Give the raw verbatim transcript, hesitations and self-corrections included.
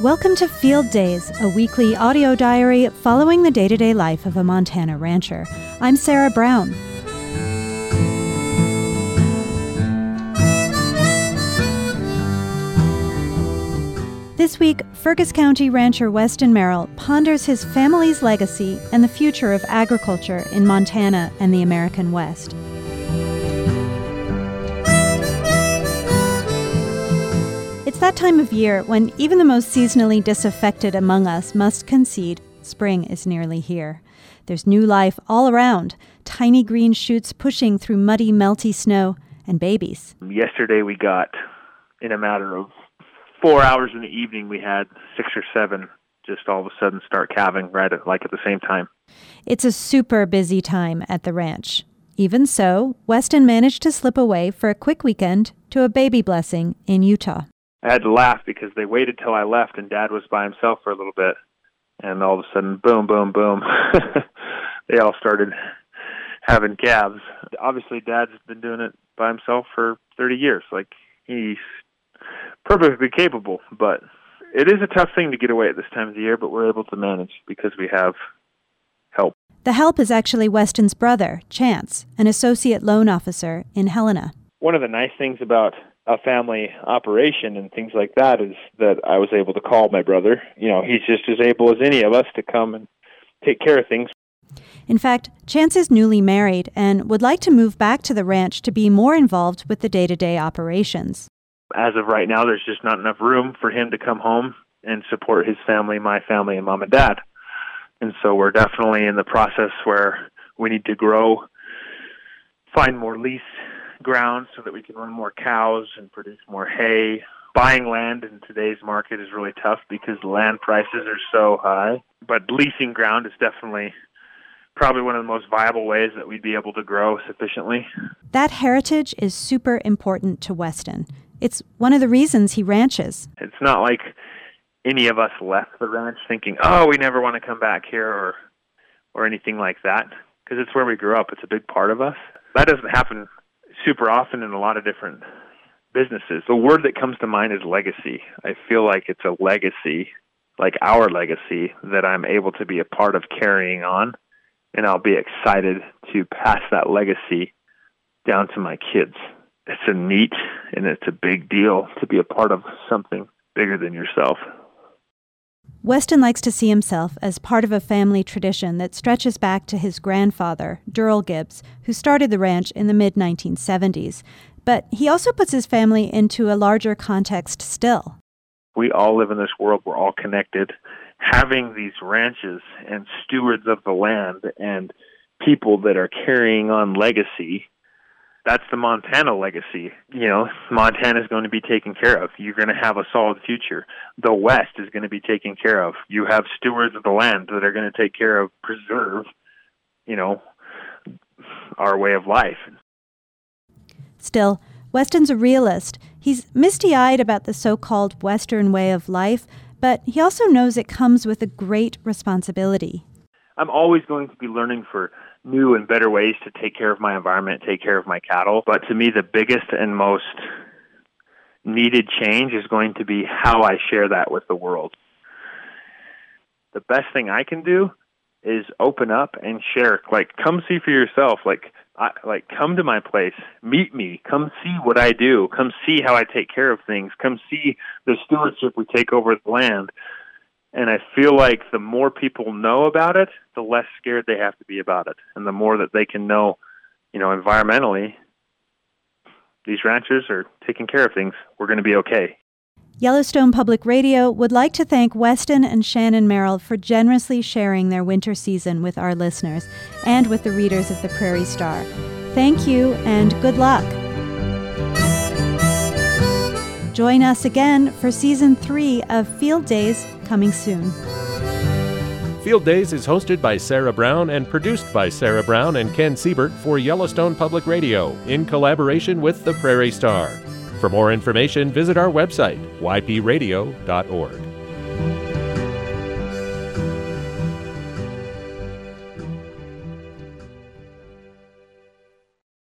Welcome to Field Days, a weekly audio diary following the day-to-day life of a Montana rancher. I'm Sarah Brown. This week, Fergus County rancher Weston Merrill ponders his family's legacy and the future of agriculture in Montana and the American West. It's that time of year when even the most seasonally disaffected among us must concede spring is nearly here. There's new life all around, tiny green shoots pushing through muddy, melty snow, and babies. Yesterday we got, in a matter of four hours in the evening, we had six or seven just all of a sudden start calving right at, like at the same time. It's a super busy time at the ranch. Even so, Weston managed to slip away for a quick weekend to a baby blessing in Utah. I had to laugh because they waited till I left and Dad was by himself for a little bit. And all of a sudden, boom, boom, boom, they all started having calves. Obviously, Dad's been doing it by himself for thirty years. Like, he's perfectly capable, but it is a tough thing to get away at this time of the year, but we're able to manage because we have help. The help is actually Weston's brother, Chance, an associate loan officer in Helena. One of the nice things about a family operation and things like that is that I was able to call my brother. You know, he's just as able as any of us to come and take care of things. In fact, Chance is newly married and would like to move back to the ranch to be more involved with the day-to-day operations. As of right now, there's just not enough room for him to come home and support his family, my family, and Mom and Dad. And so we're definitely in the process where we need to grow, find more lease ground so that we can run more cows and produce more hay. Buying land in today's market is really tough because land prices are so high. But leasing ground is definitely probably one of the most viable ways that we'd be able to grow sufficiently. That heritage is super important to Weston. It's one of the reasons he ranches. It's not like any of us left the ranch thinking, oh, we never want to come back here or or anything like that, because it's where we grew up. It's a big part of us. That doesn't happen super often in a lot of different businesses. The word that comes to mind is legacy. I feel like it's a legacy, like our legacy, that I'm able to be a part of carrying on, and I'll be excited to pass that legacy down to my kids. It's a neat and it's a big deal to be a part of something bigger than yourself. Weston likes to see himself as part of a family tradition that stretches back to his grandfather, Durrell Gibbs, who started the ranch in the mid nineteen seventies. But he also puts his family into a larger context still. We all live in this world. We're all connected. Having these ranches and stewards of the land and people that are carrying on legacy, that's the Montana legacy. You know, Montana's going to be taken care of. You're going to have a solid future. The West is going to be taken care of. You have stewards of the land that are going to take care of, preserve, you know, our way of life. Still, Weston's a realist. He's misty-eyed about the so-called Western way of life, but he also knows it comes with a great responsibility. I'm always going to be learning for new and better ways to take care of my environment, take care of my cattle. But to me, the biggest and most needed change is going to be how I share that with the world. The best thing I can do is open up and share. Like, come see for yourself. Like, I, like come to my place, meet me, come see what I do, come see how I take care of things, come see the stewardship we take over the land. And I feel like the more people know about it, the less scared they have to be about it. And the more that they can know, you know, environmentally, these ranchers are taking care of things. We're going to be okay. Yellowstone Public Radio would like to thank Weston and Shannon Merrill for generously sharing their winter season with our listeners and with the readers of the Prairie Star. Thank you and good luck. Join us again for Season three of Field Days, coming soon. Field Days is hosted by Sarah Brown and produced by Sarah Brown and Ken Siebert for Yellowstone Public Radio in collaboration with the Prairie Star. For more information, visit our website, y p radio dot org.